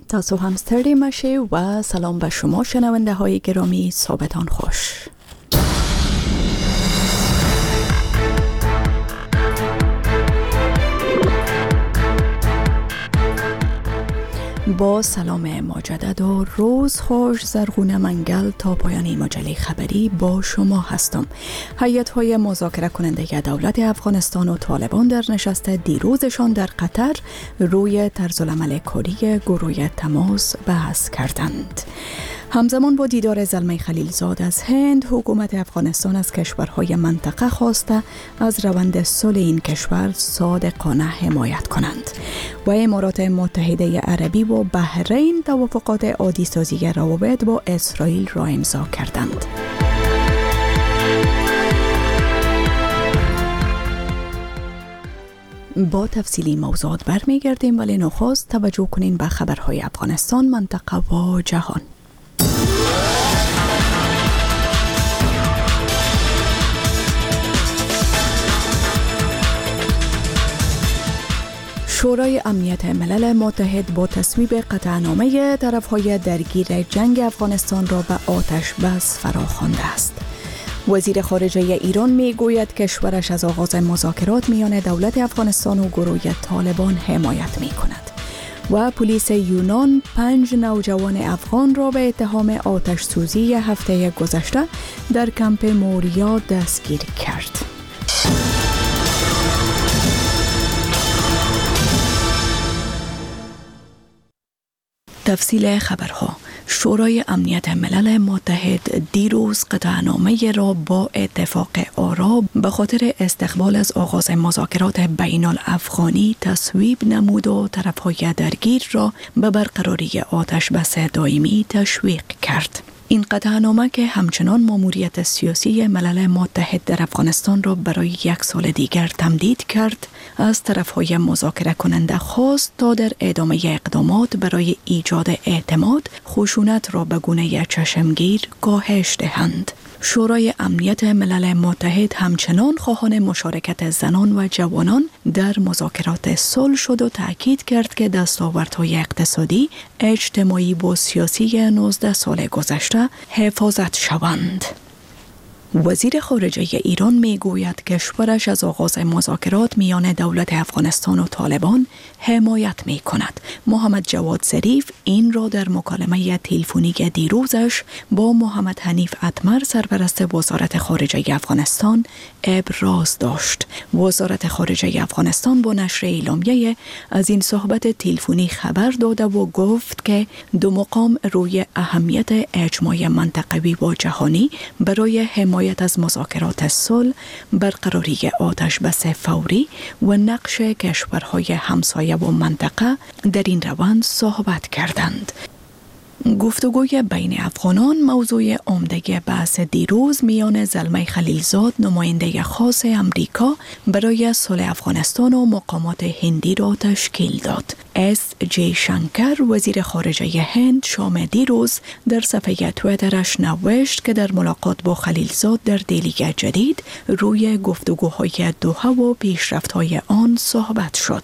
تاسو هم ستړي مشه و سلام به شما شنونده های گرامی، صبحتان خوش. با سلام مجدد و روز خوش، زرغون منگل تا پایان مجله خبری با شما هستم. هیئت‌های مذاکره کننده دولت افغانستان و طالبان در نشست دیروزشان در قطر روی طرزالعمل کاری گروه تماس بحث کردند. همزمان با دیدار زلمه خلیلزاد از هند، حکومت افغانستان از کشورهای منطقه خواسته از روند صلح این کشور صادقانه حمایت کنند و امارات متحده عربی و بحرین توافقات عادی سازی روابط با اسرائیل را امضا کردند. با تفصیلی موضوعات برمیگردیم، ولی نخست توجه کنین به خبرهای افغانستان، منطقه و جهان. شورای امنیت ملل متحد با تصویب قطعنامه طرف‌های درگیر جنگ افغانستان را به آتش بس فراخوانده است. وزیر خارجه ایران میگوید کشورش از آغاز مذاکرات میان دولت افغانستان و گروه طالبان حمایت می‌کند. و پلیس یونان 5 نوجوان افغان را به اتهام آتش سوزی هفته گذشته در کمپ موریا دستگیر کرد. تفصیل خبرها. شورای امنیت ملل متحد دیروز قطعنامه را با اتفاق آرا به خاطر استقبال از آغاز مذاکرات بین الافغانی تصویب نمود و طرف‌های درگیر را به برقراری آتش بس دائمی تشویق کرد. این قطعنامه که همچنان ماموریت سیاسی ملل متحد در افغانستان را برای 1 سال دیگر تمدید کرد، از طرف‌های مذاکره کننده خواست تا در ادامه اقدامات برای ایجاد اعتماد خشونت را به گونه چشمگیر کاهش دهند. شورای امنیت ملل متحد همچنان خواهان مشارکت زنان و جوانان در مذاکرات صلح شد و تأکید کرد که دستاوردهای اقتصادی، اجتماعی و سیاسی 19 سال گذشته حفاظت شوند. وزیر خارجه ایران میگوید کشورش از آغاز مذاکرات میان دولت افغانستان و طالبان حمایت می کند. محمد جواد ظریف این را در مکالمه تلفنی دیروزش با محمد حنیف اتمر سرپرست وزارت خارجه افغانستان ابراز داشت. وزارت خارجه افغانستان با نشر اعلامیه از این صحبت تلفنی خبر داده و گفت که دو مقام روی اهمیت اجماع منطقوی و جهانی برای حمایت از مذاکرات صلح، برقراری آتش بس فوری و نقش کشورهای همسایه و منطقه در این روند صحبت کردند. گفتگوی بین افغانان موضوع عمده بحث دیروز میان زلمه خلیلزاد نماینده خاص امریکا برای صلح افغانستان و مقامات هندی را تشکیل داد. اس جی شنکر وزیر خارجه هند شام دیروز در صفحه تویترش نوشت که در ملاقات با خلیلزاد در دهلی جدید روی گفتگوهای دوحه و پیشرفت‌های آن صحبت شد.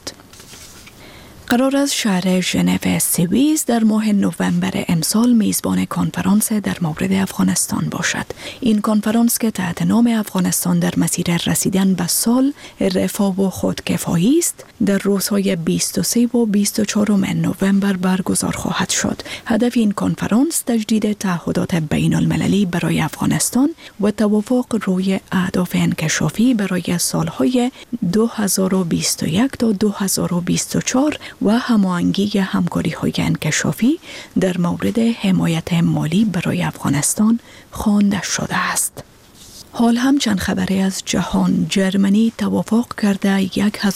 قرار است شهر ژنو سوئیس در ماه نوامبر امسال میزبان کنفرانس در مورد افغانستان باشد. این کنفرانس که تحت نام افغانستان در مسیر رسیدن به صلح، رفاه و خودکفایی است، در روزهای 23 و 24 نوامبر برگزار خواهد شد. هدف این کنفرانس تجدید تعهدات بین المللی برای افغانستان و توافق روی اهداف انکشافی برای سالهای 2021 تا 2024 و هماهنگی همکاری‌های انکشافی در مورد حمایت مالی برای افغانستان خوانده شده است. حال هم چند خبری از جهان. جرمنی توافق کرده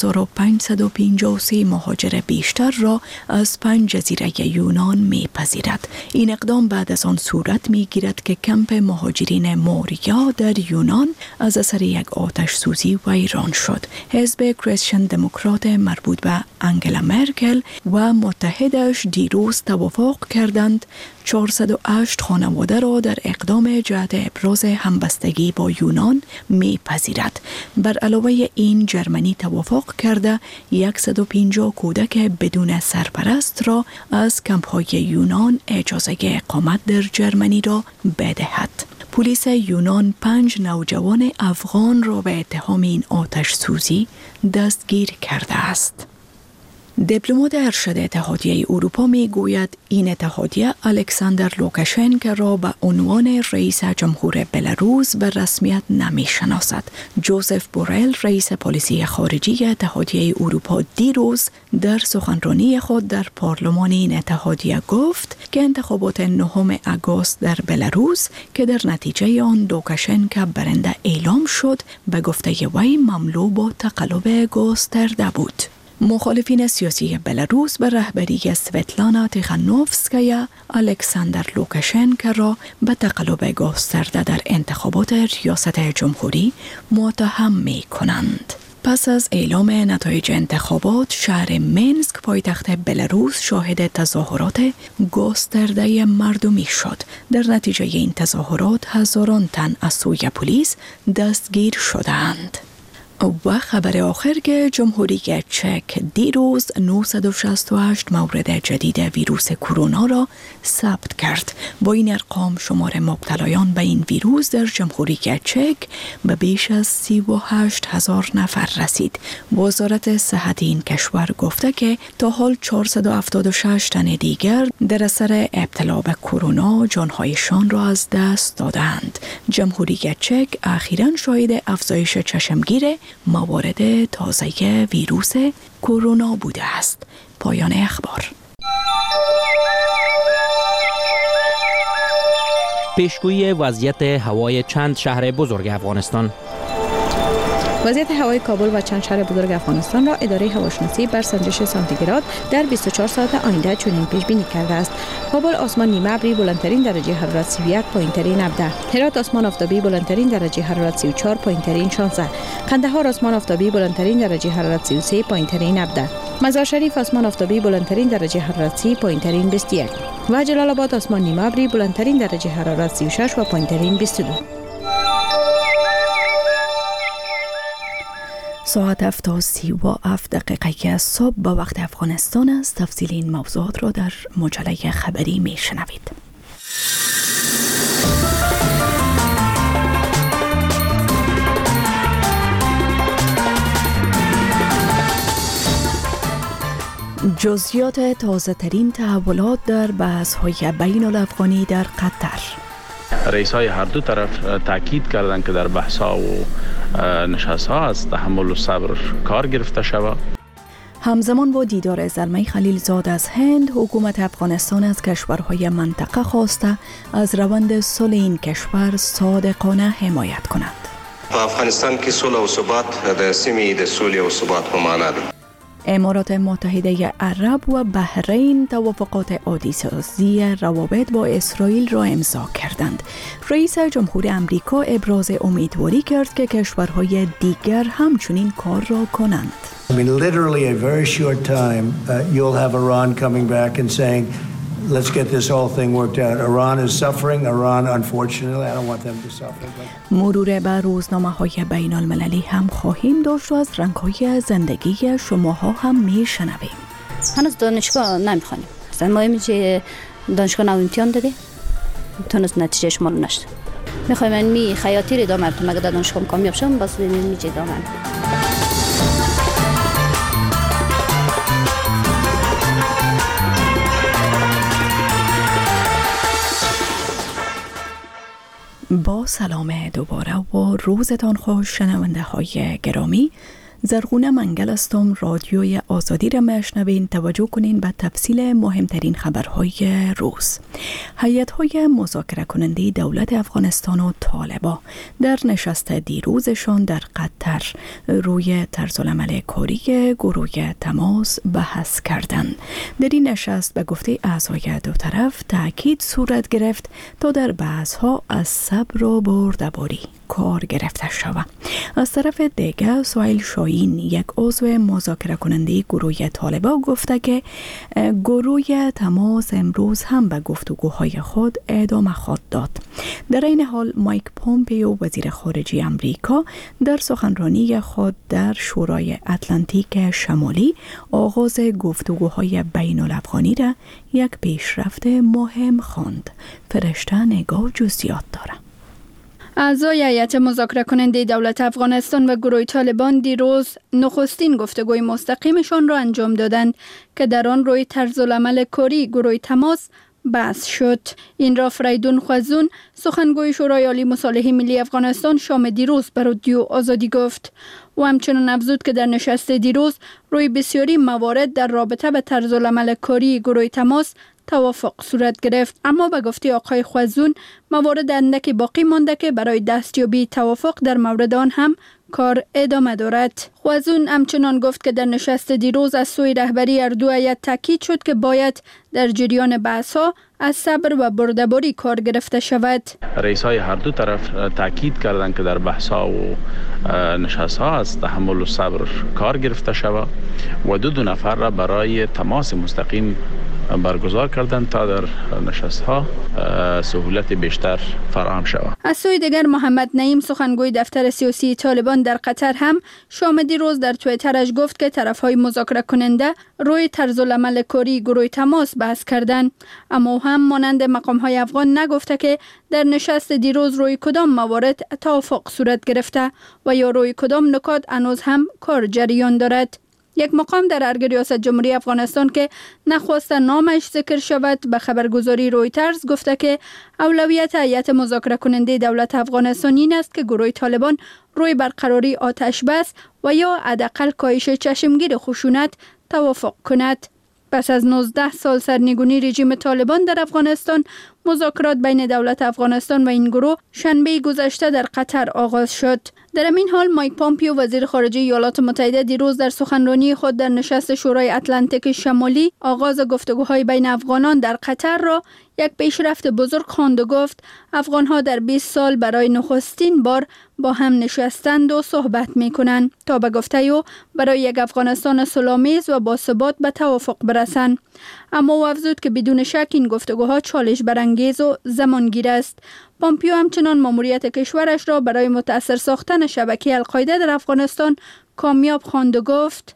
1553 مهاجر بیشتر را از 5 جزیره یونان میپذیرد. این اقدام بعد از آن صورت میگیرد که کمپ مهاجرین موریا در یونان از اثر یک آتش سوزی ویران شد. حزب کریستین دموکرات مربوط به انگلا مرکل و متحدش دیروز توافق کردند 408 خانواده را در اقدام جهت ابراز همبستگی با با یونان میپذیرد. بر علاوه این جرمنی توافق کرده 150 کودک بدون سرپرست را از کمپ‌های یونان اجازه اقامت در جرمنی را بدهد. پلیس یونان 5 نوجوان افغان را به اتهام این آتش سوزی دستگیر کرده است. دیپلمات ارشد اتحادیه اروپا می گوید این اتحادیه الکساندر لوکاشنکو را به عنوان رئیس جمهور بلاروس به رسمیت نمی شناسد. جوزف بورل رئیس پلیسی خارجی اتحادیه اروپا دیروز در سخنرانی خود در پارلمان این اتحادیه گفت که انتخابات 9 آگوست در بلاروس که در نتیجه آن لوکاشنکو برنده اعلام شد به گفته وی مملو با تقلب گسترده بود. مخالفین سیاسی بلاروس به رهبری سویتلانا تیخانوفسکایا الکساندر لوکاشنکو را به تقلب گسترده در انتخابات ریاست جمهوری متهم می کنند. پس از اعلام نتایج انتخابات، شهر مینسک پایتخت بلاروس شاهد تظاهرات گسترده مردمی شد. در نتیجه این تظاهرات هزاران تن از سوی پلیس دستگیر شدند. و خبر آخر که جمهوری چک دیروز 968 مورد جدید ویروس کرونا را ثبت کرد. با این ارقام شمار مبتلایان به این ویروس در جمهوری چک به بیش از 38,000 نفر رسید. وزارت صحت این کشور گفته که تا حال 476 تن دیگر در اثر ابتلا به کرونا جانهایشان را از دست دادند. جمهوری چک اخیراً شاهد افزایش چشمگیر موارد تازه ویروس کرونا بوده است. پایان اخبار. پیشگویی وضعیت هوای چند شهر بزرگ افغانستان. وضعیت هوای کابل و چند شهر بزرگ افغانستان را اداره هواشناسی بر سنجش سانتیگراد در 24 ساعت آینده چنین پیش بینی کرده است. کابل آسمان نیمه ابری بلندترین درجه حرارت 31 پایینترین 17. هرات آسمان آفتابی بلندترین درجه حرارت 34 پایینترین 16. قندهار آسمان آفتابی بلندترین درجه حرارت 33 پایینترین 17. مزار شریف آسمان آفتابی بلندترین درجه حرارت 30 پایینترین 21 و جلال آباد آسمان نیمه ابری بلندترین درجه حرارت 36 و پایینترین 22. ساعت 7:37 صبح با وقت افغانستان است. تفصیل این موضوعات را در مجله خبری می شنوید. جزئیات تازه ترین تحولات در بحث‌های بین الافغانی در قطر. رئیس‌های هر دو طرف تاکید کردند که در بحث‌ها و نشست‌ها از تحمل و صبر کار گرفته شود. همزمان با دیدار زلمه خلیلزاد از هند، حکومت افغانستان از کشورهای منطقه خواسته از روند صلح این کشور صادقانه حمایت کند. افغانستان کې صلح او ثبات د سیمې د صلح او ثبات په معنا ده. امارات متحده عرب و بحرین توافقات عادی‌سازی روابط با اسرائیل را امضا کردند. رئیس جمهور آمریکا ابراز امیدواری کرد که کشورهای دیگر همچنین کار را کنند. I mean, literally a very short time, you'll have Iran coming back and saying, let's get this whole thing worked out. Iran is suffering. Iran, unfortunately, I don't want them to suffer. مرور بر روزنامه‌های بین المللی هم خواهیم داشت و از رنگ‌های زندگی شماها هم می‌شنویم. هنوز دانشگاه نمی‌خوانیم. مثلا مهمه که دانشگاه نو امتحان دادی. تونست نتیجه شما رو نشد. می‌خوایم من خیاطی رو ادامه بدم. مگه دانشگاه کامیاب شم باز می‌چه ادامه. با سلام دوباره و روزتان خوش شنونده های گرامی. زرغونه منگل هستم. رادیوی آزادی را میشنوین. توجه کنین به تفصیل مهمترین خبرهای روز. هیئت‌های مذاکره کننده دولت افغانستان و طالبان در نشست دیروزشان در قطر روی طرزالعمل کاری گروه تماس بحث کردند. در این نشست به گفته اعضای دو طرف تاکید صورت گرفت تا در بحث‌ها از صبر و بردباری کار گرفته شود. از طرف دیگر سهیل شایع شاهین یک عضو مذاکره کننده گروه طالبان گفته که گروه تماس امروز هم به گفتگوهای خود ادامه خواهد داد. در این حال مایک پومپیو وزیر خارجه امریکا در سخنرانی خود در شورای اتلانتیک شمالی آغاز گفتگوهای بین الافغانی را یک پیشرفت مهم خواند. فرشته نگاه جزئیات دارد. اعضای هیئت مذاکره کننده دولت افغانستان و گروه طالبان دیروز نخستین گفتگوی مستقیمشان را انجام دادند که در آن روی طرزالعمل کاری گروه تماس بحث شد. این را فریدون خوازون سخنگوی شورای عالی مصالحه ملی افغانستان شام دیروز به رادیو آزادی گفت. و همچنان افزود که در نشست دیروز روی بسیاری موارد در رابطه به طرزالعمل کاری گروه تماس توافق صورت گرفت، اما به گفته آقای خوازون موارد اندکی باقی مانده که برای دستیابی توافق در مورد آن هم کار ادامه دارد. خوازون همچنان گفت که در نشست دیروز از سوی رهبری هر دو هیئت تاکید شد که باید در جریان بحث‌ها از صبر و بردباری کار گرفته شود. رئیس‌های هر دو طرف تاکید کردند که در بحث‌ها و نشست‌ها از تحمل و صبر کار گرفته شود و دو نفر را برای تماس مستقیم برگزار کردند تا در نشست‌ها سهولت بیشتر فراهم شود. از سوی دیگر محمد نعیم سخنگوی دفتر سیاسی طالبان در قطر هم شام دیروز در توییترش گفت که طرف‌های مذاکره کننده روی طرزالعمل کاری گروه تماس بحث کردند، اما هم مانند مقام‌های افغان نگفته که در نشست دیروز روی کدام موارد توافق صورت گرفته و یا روی کدام نکات هنوز هم کار جریان دارد. یک مقام در ارگ ریاست جمهوری افغانستان که نخواسته نامش ذکر شود به خبرگزاری رویترز گفته که اولویت هیئت مذاکره کننده دولت افغانستان این است که گروه طالبان روی برقراری آتش بس و یا حداقل کاهش چشمگیر خشونت توافق کند. پس از 19 سال سرنگونی رژیم طالبان در افغانستان، مذاکرات بین دولت افغانستان و این گروه شنبه گذشته در قطر آغاز شد. در این حال مایک پومپیو وزیر خارجه ایالات متحده دیروز در سخنرانی خود در نشست شورای اتلانتیک شمالی آغاز گفتگوهای بین افغانان در قطر را یک پیشرفت بزرگ خواند و گفت افغانها در 20 سال برای نخستین بار با هم نشستند و صحبت می‌کنند تا به گفته او برای یک افغانستان صلح‌آمیز و باثبات به توافق برسند. اما او افزود که بدون شک این گفتگوها چالش برانگیز و زمانگیر است. پومپیو همچنان ماموریت کشورش را برای متأثر ساختن شبکه القاعده در افغانستان کامیاب خواند و گفت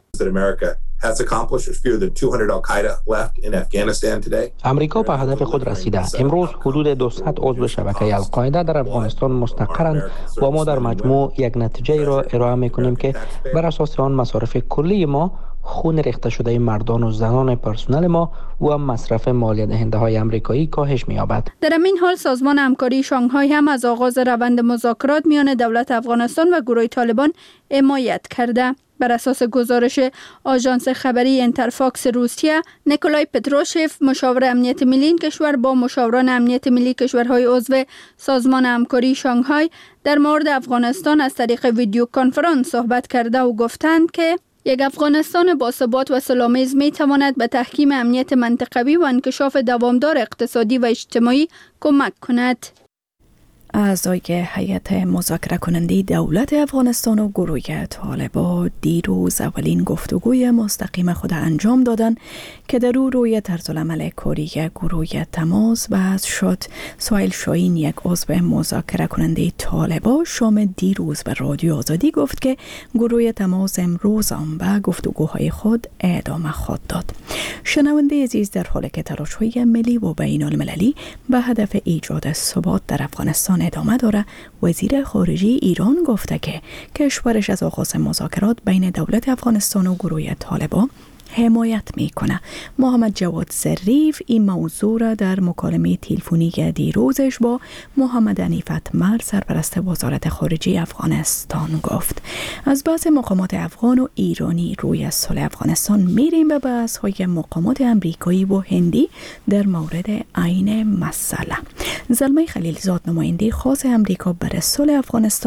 امریکا به هدف خود رسیده. امروز حدود 200 عضو شبکه القاعده در افغانستان مستقرند و ما در مجموع یک نتیجه را ارائه می‌کنیم که بر اساس آن مصارف کلی ما، خون ریخته شده مردان و زنان پرسنل ما و مصرف مالیه دهنده های آمریکایی کاهش می‌یابد. در این حال سازمان همکاری شانگهای هم از آغاز روند مذاکرات میان دولت افغانستان و گروه طالبان حمایت کرده. بر اساس گزارش آژانس خبری اینترفاکس روسیه، نیکولای پتروشف مشاور امنیت ملی این کشور با مشاوران امنیت ملی کشورهای عضو سازمان همکاری شانگهای در مورد افغانستان از طریق ویدیو کنفرانس صحبت کرده و گفتند که یک افغانستان باثبات و سلام‌آمیز می‌تواند به تحکیم امنیت منطقوی و انکشاف دوامدار اقتصادی و اجتماعی کمک کند. اعضای هیئت مذاکره کننده دولت افغانستان و گروه طالبان دیروز اولین گفتگوی مستقیم خود انجام دادند که در روی طرزالعمل کاری گروه تماس بحث شد. سهیل شاهین، یک عضو مذاکره کننده طالبان، شام دیروز به رادیو آزادی گفت که گروه تماس امروز هم به گفتگوهای خود ادامه خواهد داد. شنونده عزیز، در حالی که تلاش‌های ملی و بین المللی به هدف ایجاد ثبات در افغانستان ادامه داره، وزیر خارجه ایران گفته که کشورش از آغاز مذاکرات بین دولت افغانستان و گروه طالبان حمایت میکنه. محمد جواد ظریف این موضوع را در مکالمه تلفنی دیروزش با محمد حنیف اتمر، سرپرست وزارت خارجه افغانستان گفت. از بحث مقامات افغان و ایرانی روی صلح افغانستان میریم به بحث های مقامات امریکایی و هندی در مورد عین مسئله. زلمه خلیلزاد، نماینده خاص امریکا برای صلح افغانستان،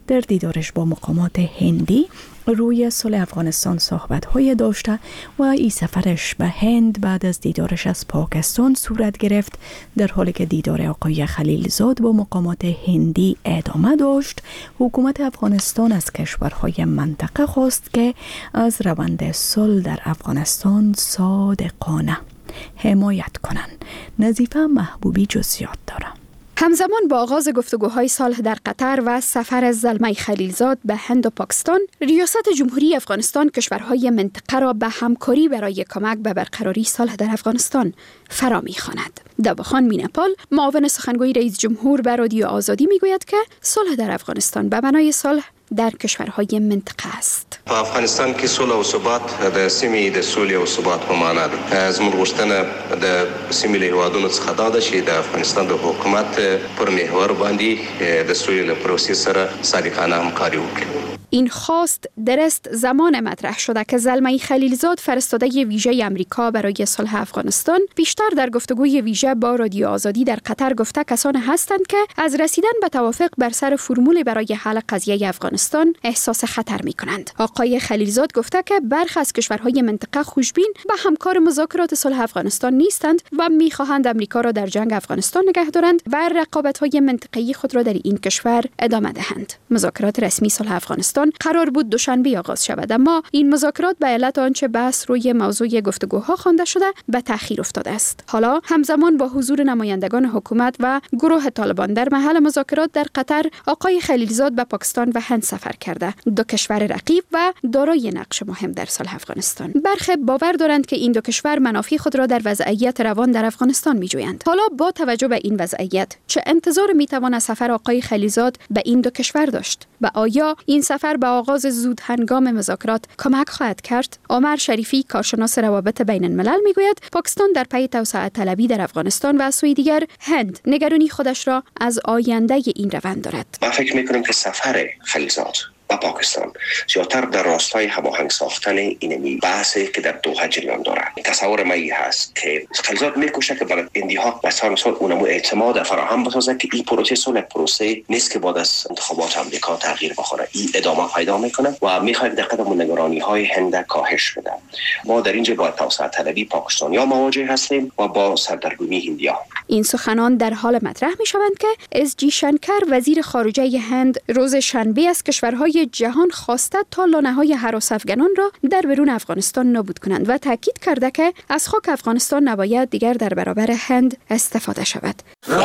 در دیدارش با مقامات هندی روی صلح افغانستان صحبت‌های داشته و این سفرش به هند بعد از دیدارش از پاکستان صورت گرفت، در حالی که دیدار آقای خلیلزاد با مقامات هندی ادامه داشت. حکومت افغانستان از کشورهای منطقه خواست که از روند صلح در افغانستان صادقانه حمایت کنند. نظیفه محبوبی جزئیات داره. همزمان با آغاز گفتگوهای صلح در قطر و سفر زلمه خلیلزاد به هند و پاکستان، ریاست جمهوری افغانستان کشورهای منطقه را به همکاری برای کمک به برقراری صلح در افغانستان فرا می‌خواند. دباخان مینپال، معاون سخنگوی رئیس جمهور به رادیو آزادی میگوید که صلح در افغانستان به معنای صلح در کشورهای منطقه است. په افغانستان کې صلح او ثبات د سیمې د سولې او ثبات په معنا ده. زموږ غوښتنه د سیمې له هیوادونو څخه دا ده چې د افغانستان د حکومت پر محور باندې د سولې له پروسې سره صادقانه همکاري وکړي. این خواست درست زمان مطرح شده که زلمه خلیلزاد، فرستاده ویژه امریکا برای صلح افغانستان، پیشتر در گفتگوی ویژه با رادیو آزادی در قطر گفته کسانی هستند که از رسیدن به توافق بر سر فرمول برای حل قضیه افغانستان احساس خطر می کنند. آقای خلیلزاد گفته که برخی از کشورهای منطقه خوشبین به همکار مذاکرات صلح افغانستان نیستند و می خواهند امریکا را در جنگ افغانستان نگه دارند و رقابت‌های منطقه‌ای خود را در این کشور ادامه دهند. مذاکرات رسمی صلح افغانستان قرار بود دوشنبه آغاز شود، اما این مذاکرات به علت آنچه بحث روی موضوع گفتگوها خوانده شده به تأخیر افتاده است. حالا همزمان با حضور نمایندگان حکومت و گروه طالبان در محل مذاکرات در قطر، آقای خلیلزاد به پاکستان و هند سفر کرده، دو کشور رقیب و دارای نقش مهم در صلح افغانستان. برخی باور دارند که این دو کشور منافع خود را در وضعیت روان در افغانستان می‌جویند. حالا با توجه به این وضعیت، چه انتظار می‌توان از سفر آقای خلیلزاد به این دو کشور داشت؟ و آیا این سفر به آغاز زود هنگام مذاکرات کمک خواهد کرد؟ عمر شریفی، کارشناس روابط بین الملل میگوید پاکستان در پی توسعه طلبی در افغانستان و از سوی دیگر هند نگرانی خودش را از آینده این روند دارد. من فکر میکنم که سفر خلیلزاد و پاکستان زیادتر در راستای هماهنگ ساختن اینمی بحثی که در دوحه جریان دارد. تصور من هست که خلیلزاد میکوشه که برای اندیها مثلا اونمو اعتماد فراهم بسازه که این پروسه صلح پروسه نیست که بعد از انتخابات آمریکا تغییر بخوره. این ادامه پیدا میکنه و میخواد دقت و نگرانی های هند کاهش بده. ما در اینجا با توسعه طلبی پاکستانیا مواجه هستیم و با سردرگمی هندیا. این سخنان در حال مطرح میشوند که اس جی شنکر، وزیر خارجه هند، روز شنبه از کشورهای جهان خواسته تا لانه‌های هراس افغانان را در بیرون افغانستان نابود کنند و تاکید کرده که از خاک افغانستان نباید دیگر در برابر هند استفاده شود.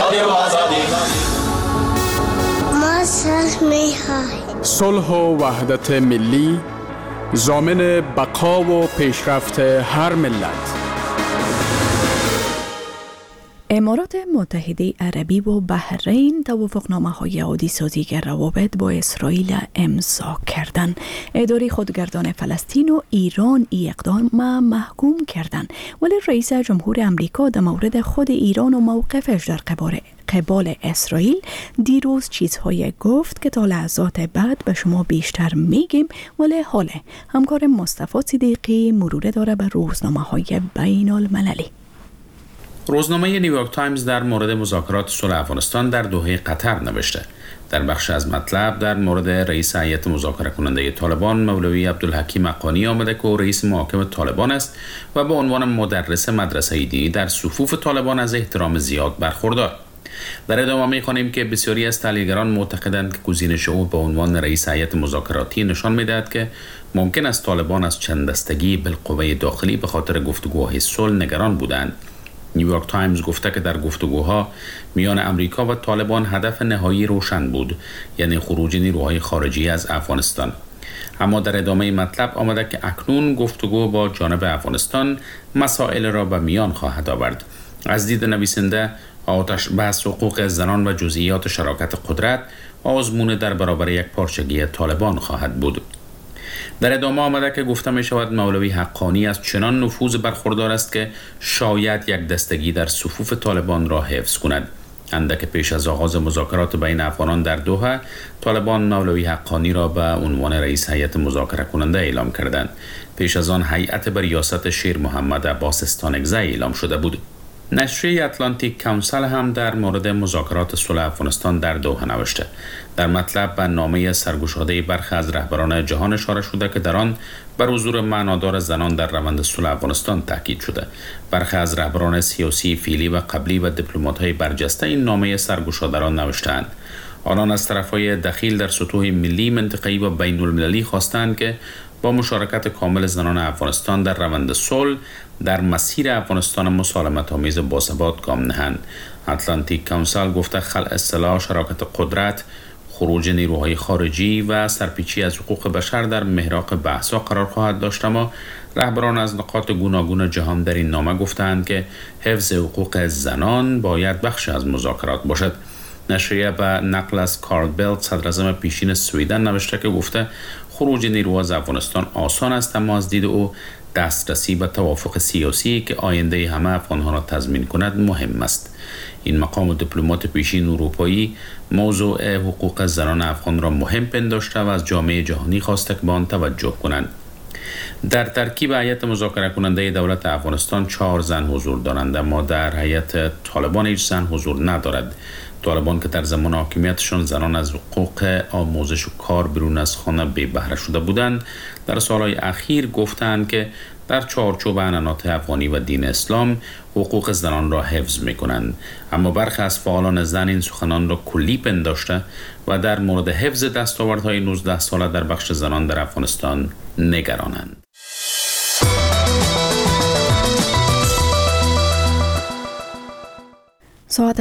صلح و وحدت ملی ضامن بقا و پیشرفت هر ملت. امارات متحده عربی و بحرین توافقنامه‌های عادی‌سازی روابط با اسرائیل امضا کردند. اداره خودگردان فلسطین و ایران این اقدام محکوم کردند، ولی رئیس جمهور امریکا در مورد خود ایران و موقفش در قبال اسرائیل دیروز چیزهای گفت که تا لحظات بعد به شما بیشتر میگیم، ولی حالا همکار مصطفی صدیقی مرور داره به روزنامه‌های بین المللی. روزنامه نیویورک تایمز در مورد مذاکرات صلح افغانستان در دوحه قطر نوشته. در بخش از مطلب در مورد رئیس هیئت مذاکره کننده طالبان مولوی عبدالحکیم حقانی آمده که او رئیس محاکم طالبان است و به عنوان مدرس مدرسه دینی در صفوف طالبان از احترام زیاد برخوردار. در ادامه می‌خوانیم که بسیاری از تحلیلگران معتقدند که گزینش او به عنوان رئیس هیئت مذاکراتی نشان می‌دهد که ممکن است طالبان از چند دستگی بالقوه داخلی به خاطر گفتگوهای صلح نگران بودند. نیویورک تایمز گفته که در گفتگوها میان امریکا و طالبان هدف نهایی روشن بود، یعنی خروج نیروهای خارجی از افغانستان. اما در ادامه مطلب آمده که اکنون گفتگو با جانب افغانستان مسائل را به میان خواهد آورد. از دید نویسنده، آتش بحث حقوق زنان و جزئیات شراکت قدرت آزمون در برابر یک پارچگی طالبان خواهد بود. در ادامه آمده که گفته می شود مولوی حقانی از چنان نفوذ برخوردار است که شاید یک دستگی در صفوف طالبان را حفظ کند. اندک پیش از آغاز مذاکرات بین افغانان در دوحه، طالبان مولوی حقانی را به عنوان رئیس هیئت مذاکره کننده اعلام کردند. پیش از آن هیئت به ریاست شیر محمد عباس استانکزی اعلام شده بود. نشریه اتلانتیک کانسل هم در مورد مذاکرات صلح افغانستان در دوحه نوشته. در مطلب به نامه سرگشاده برخی از رهبران جهان اشاره شده که در آن بر حضور معنادار زنان در روند صلح افغانستان تاکید شده. برخی از رهبران سیاسی فعلی و قبلی و دیپلمات‌های برجسته این نامه سرگشاده را نوشتند. آنان از طرف‌های دخیل در سطوح ملی، منطقه‌ای و بین‌المللی خواستند که با مشارکت کامل زنان افغانستان در روند صلح در مسیر افغانستان مسالمت‌آمیز باثبات گام نهند. اتلانتیک کانسل گفته خلع سلاح، شراکت قدرت، خروج نیروهای خارجی و سرپیچی از حقوق بشر در محراق بحث‌ها قرار خواهد داشت، اما رهبران از نقاط گوناگون جهان در این نامه گفتند که حفظ حقوق زنان باید بخش از مذاکرات باشد. نشریه به نقل از کارل بلت، صدراعظم پیشین سویدن، نوشته که گفته خروج نیروها از افغانستان آسان است، اما از دید او دسترسی به توافق سیاسی که آینده همه افغان‌ها را تضمین کند مهم است. این مقام دیپلمات پیشین اروپایی موضوع حقوق زنان افغان را مهم پنداشته و از جامعه جهانی خواسته که به آن توجه کنند. در ترکیب هیئت مذاکره کننده دولت افغانستان 4 زن حضور دارند، اما در هیئت طالبان هیچ زن حضور ندارد. طالبان که در زمان حاکمیتشان زنان از حقوق آموزش و کار بیرون از خانه بی بهره شده بودند، در سالهای اخیر گفتند که در چارچوب عنعنات افغانی و دین اسلام حقوق زنان را حفظ می‌کنند. اما برخی از فعالان زن این سخنان را کلی پنداشته و در مورد حفظ دستاوردهای 19 ساله در بخش زنان در افغانستان نگرانند. ساعت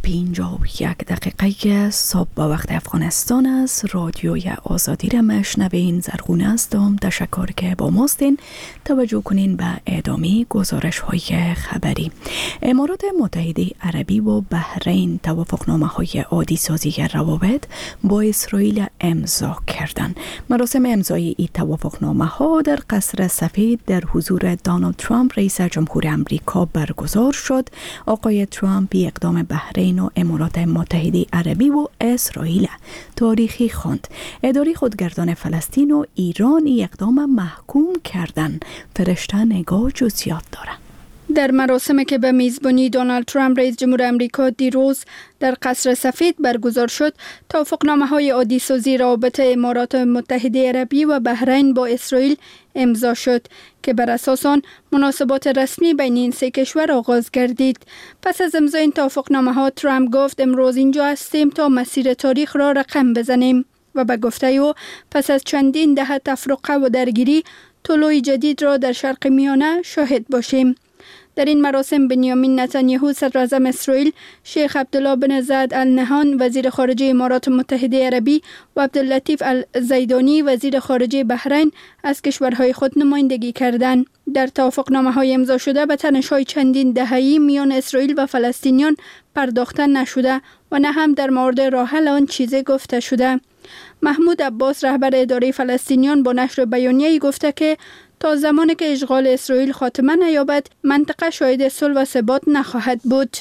7:51 صبح به وقت افغانستان است. رادیوی آزادی را میشنوین. زرغونه هستم. تشکر که با ماستین. توجه کنین به ادامه گزارش های خبری. امارات متحده عربی و بحرین توافقنامه های عادی سازی روابط با اسرائیل امضا کردند. مراسم امضای این توافقنامه ها در قصر سفید در حضور دونالد ترامپ رئیس جمهور آمریکا برگزار شد. آقای ترامپ اقدام بحرین و امارات متحده عربی و اسرائیل تاریخی خواند. اداره خودگردان فلسطین و ایران اقدام محکوم کردن. فرشته نگاه جزئیات داره. در مراسمی که به میزبانی دونالد ترامپ رئیس جمهور آمریکا دیروز در قصر سفید برگزار شد، توافقنامه‌های عادی سازی روابط امارات متحده عربی و بحرین با اسرائیل امضا شد که بر اساس آن مناسبات رسمی بین این سه کشور آغاز گردید. پس از امضای این توافقنامه‌ها ترامپ گفت امروز اینجا هستیم تا مسیر تاریخ را رقم بزنیم و به گفته او پس از چندین دهه تفرقه و درگیری طلوع جدید را در شرق میانه شاهد باشیم. در این مراسم بنیامین نتانیاهو صدراعظم اسرائیل، شیخ عبدالله بن زاید ال نهیان وزیر خارجه امارات متحده عربی و عبداللطیف الزیدانی وزیر خارجه بحرین از کشورهای خود نمایندگی کردند. در توافقنامه‌های امضا شده به تنش‌های چندین دهه‌ای میان اسرائیل و فلسطینیان پرداخته نشده و نه هم در مورد راه حل آن چیزی گفته شده. محمود عباس رهبر اداره فلسطینیان با نشر بیانیه‌ای گفته که تا زمانی که اشغال اسرائیل خاتمه نیابد، منطقه شاهد صلح و ثبات نخواهد بود.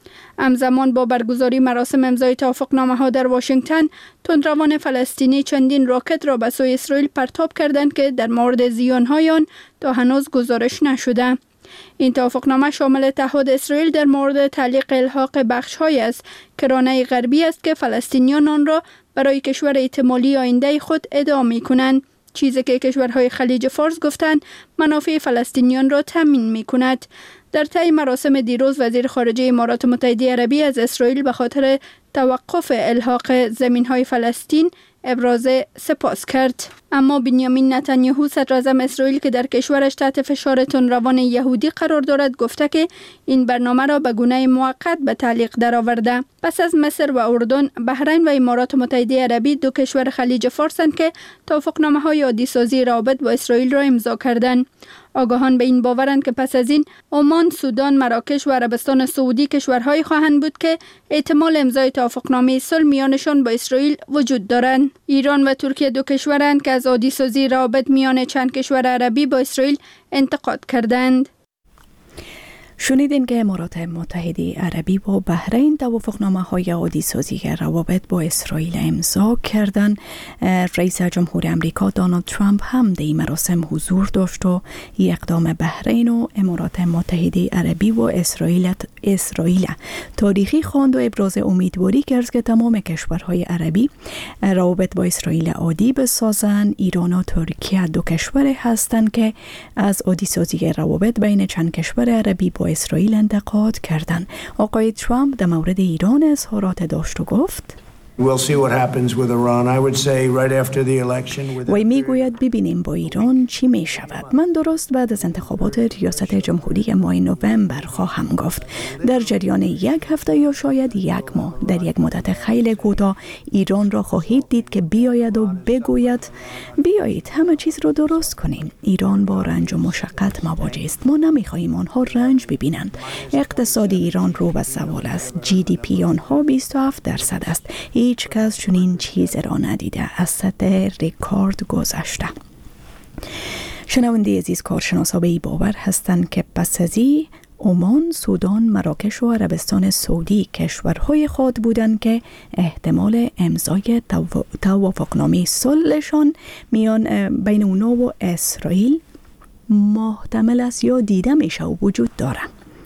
همزمان با برگزاری مراسم امضای توافقنامه‌ها در واشنگتن، تندروان فلسطینی چندین راکت را به سوی اسرائیل پرتاب کردند که در مورد زیان‌های آن تا هنوز گزارش نشده. این توافقنامه شامل تعهد اسرائیل در مورد تعلیق الحاق بخش‌هایی است که کرانه غربی است که فلسطینیان آن را برای کشور احتمالی آینده خود ادعا می‌کنند، چیزی که کشورهای خلیج فارس گفتند منافع فلسطینیان را تامین می‌کند. در طی مراسم دیروز وزیر خارجه امارات متحده عربی از اسرائیل به خاطر توقف الحاق زمین‌های فلسطین ابراز سپاس کرد. اما بنیامین نتانیاهو صدراعظم اسرائیل که در کشورش تحت فشار تندروان یهودی قرار دارد گفته که این برنامه را به گونه موقت به تعلیق درآورده. پس از مصر و اردن، بحرین و امارات متحده عربی دو کشور خلیج فارسند که توافقنامه‌های عادی سازی روابط با اسرائیل را امضا کردند. آگاهان به این باورند که پس از این عمان، سودان، مراکش و عربستان سعودی کشورهایی خواهند بود که احتمال امضای توافقنامه صلح میانشان با اسرائیل وجود دارند. ایران و ترکیه دو کشورند که از عادی سازی روابط میان چند کشور عربی با اسرائیل انتقاد کردند. شنیدین که امارات متحده عربی با بحرین توافقنامه‌های عادی‌سازی روابط با اسرائیل امضا کردند. رئیس جمهور آمریکا دونالد ترامپ هم در این مراسم حضور داشت و اقدام بحرین و امارات متحده عربی و اسرائیل تاریخی خواند و ابراز امیدواری کرد که تمام کشورهای عربی روابط با اسرائیل عادی بسازند. ایران و ترکیه دو کشور هستند که از عادی‌سازی روابط بین چند کشور عربی با اسرائیل انتقاد کردند. آقای ترامپ در مورد ایران اظهارات داشت و گفت وی میگوید ببینیم با ایران چی می شود. من درست بعد از انتخابات ریاست جمهوری ماه نوامبر خواهم گفت. در جریان یک هفته یا شاید یک ماه، در یک مدت خیلی کوتاه ایران را خواهید دید که بیاید و بگوید بیایید همه چیز رو درست کنیم. ایران با رنج و مشقت مواجه است. ما نمیخواهیم آنها رنج ببینند. اقتصاد ایران رو به زوال است. GDP آنها 27% است. هیچ کس چنین چیز را ندیده. از سطح رکورد گذشته. شنونده عزیز، کارشناسا به این باور هستند که پس از این عمان، سودان، مراکش و عربستان سعودی کشورهای خود بودند که احتمال امضای توافقنامه صلحشان میان بین اونا و اسرائیل محتمل است یا دیده میشه و وجود داره.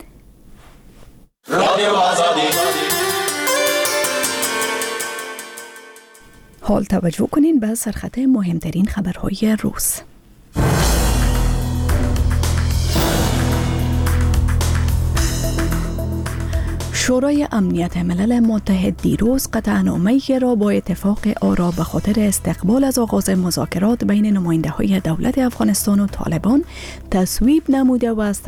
حال توجه کنین به سرخط مهمترین خبرهای روز. شورای امنیت ملل متحد دیروز قطعنامه‌ای را با اتفاق آرا به خاطر استقبال از آغاز مذاکرات بین نماینده‌های دولت افغانستان و طالبان تصویب نموده و از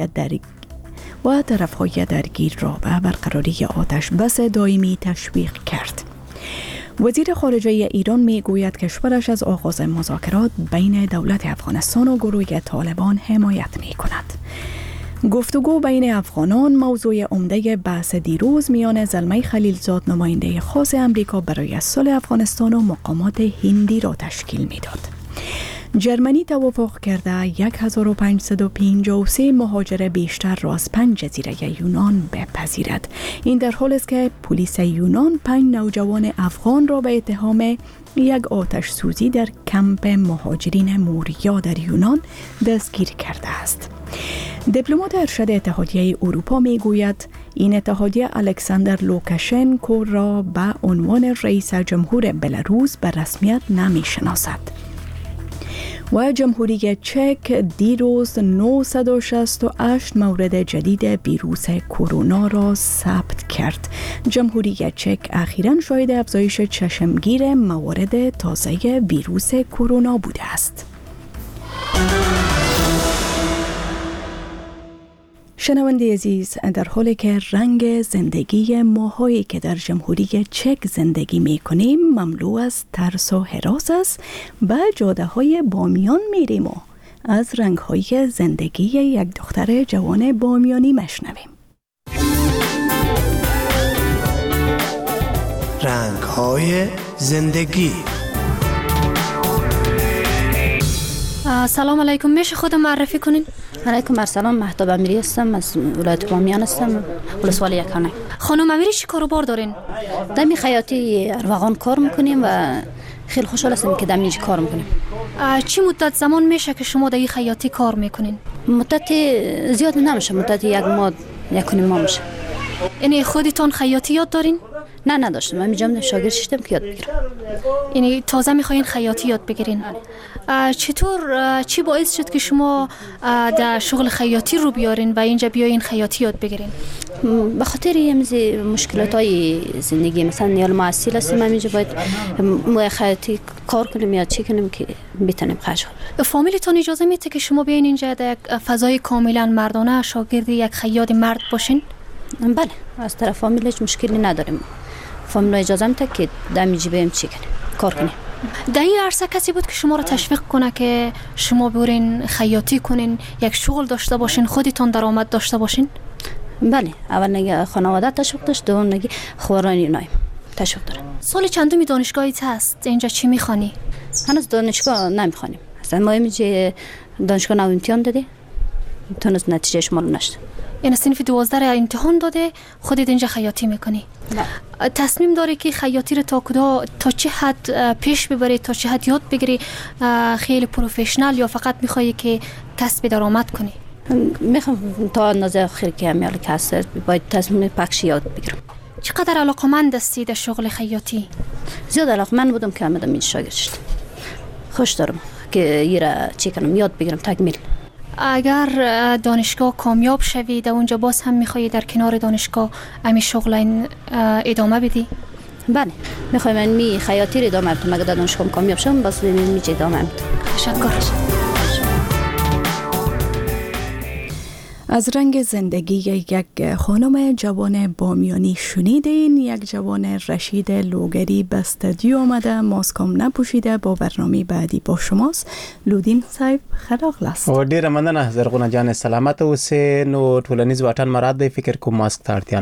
طرفهای درگیر را به برقراری آتش بس دائمی تشویق کرد. وزیر خارجه ایران می گوید کشورش از آغاز مذاکرات بین دولت افغانستان و گروه طالبان حمایت می کند. گفتگو بین افغانان موضوع عمده بحث دیروز میان زلمه خلیلزاد نماینده خاص امریکا برای صلح افغانستان و مقامات هندی را تشکیل می داد. جرمنی توافق کرده 1553 مهاجر بیشتر را از 5 جزیره یونان بپذیرد. این در حالی است که پلیس یونان 5 نوجوان افغان را به اتهام یک آتش سوزی در کمپ مهاجرین موریا در یونان دستگیر کرده است. دیپلمات ارشد اتحادیه اروپا می گوید این اتحادیه الکساندر لوکاشنکو را به عنوان رئیس جمهور بلاروس به رسمیت نمی شناسد. و جمهوری چک دیروز 968 مورد جدید ویروس کرونا را ثبت کرد. جمهوری چک اخیراً شاهد افزایش چشمگیر موارد تازه ویروس کرونا بوده است. شنونده عزیز، در حالی که رنگ زندگی ماهایی که در جمهوری چک زندگی می کنیم مملو از ترس و هراس است، به جاده های بامیان میریم و از رنگ های زندگی یک دختر جوان بامیانی مشنویم. رنگ های زندگی. سلام علیکم، میشه خودم معرفی کنین؟ علیکم السلام، مهتاب امیری هستم، از ولایت بامیان هستم، ولسوالی یکانه. خانم امیری چی کاروبار دارین؟ دمی خیاطی اروغان کار میکنیم و خیلی خوشحال هستم که دمی کار میکنیم. چی مدت زمان میشه که شما در این خیاطی کار میکنین؟ مدت زیاد نمیشه، مدت 1 ماه 1.5 ماه میشه. یعنی خودتون خیاطی یاد دارین؟ نه نداشتم، من میجام شاگرد شدم که یاد بگیرم. یعنی تازه میخواین خیاطی یاد بگیرین. چطور چی باعث شد که شما در شغل خیاطی رو بیارین و اینجا بیاین خیاطی یاد بگیرین؟ به خاطر یه مشکلاتای زندگی، مثلا نیال معسیل هستیم، اینجا باید ما خیاطی کار کنیم یا چی کنیم که بتونیم خرج کنیم. فامیلتون اجازه میده که شما بیاین اینجا در یک فضای کاملا مردانه شاگرد یک خیاط مرد باشین؟ بله، از طرف فامیل هیچ مشکلی نداریم. فامیل اجازه میده که دمیجی بیم چی کنیم، کار کنیم. در این عرصه کسی بود که شما رو تشویق کنه که شما برین خیاطی کنین، یک شغل داشته باشین، خودتون درآمد داشته باشین؟ بله، اول نگه خانواده تشویق داشت، دوم نگه خوارانی نایم تشویق داره. سال چندمی دانشگاهیت هست؟ اینجا چی میخوانی؟ هنوز دانشگاه نمیخوانیم. اصلا ما میگه دانشگاه نو امتحان دادی، تونست نتیجهش معلوم نشد. یعنی صنف 12 امتحان داده خودت اینجا خیاطی میکنی؟ نه. تصمیم داری که خیاطی رو تا چه حد پیش ببری، تا چه حد یاد بگیری، خیلی پروفشنال، یا فقط میخوایی که کسب درآمد کنی؟ میخوام تا اندازه آخر که امیال کسب باید تصمیم پخش یاد بگیرم. چقدر علاقمند هستی در شغل خیاطی؟ زیاد علاقمند بودم که آمدم این شاگرد شدم. خوش دارم که ایرا چی کنم، یاد بگیرم تکمیل. اگر دانشگاه کامیاب شوی در اونجا باز هم میخوایی در کنار دانشگاه امی شغل این ادامه بدی؟ بله میخوایم من می خیاطی رو ادامه بدم. اگر در دانشگاه کامیاب شم باز میچه ادامه بدم. تشکر. از رنگ زندگی یک خانم جوان بامیانی شنیدین. یک جوان رشید لوگری به استودیو آمده، ماسکم نپوشیده، با برنامه بعدی با شماست. لودین صاحب خلاق است. و ډیره مننه زرغونه جان، سلامت اوسئ. نو ټولنیز واټن مراعات دی، فکر کوم ماسک ته اړتیا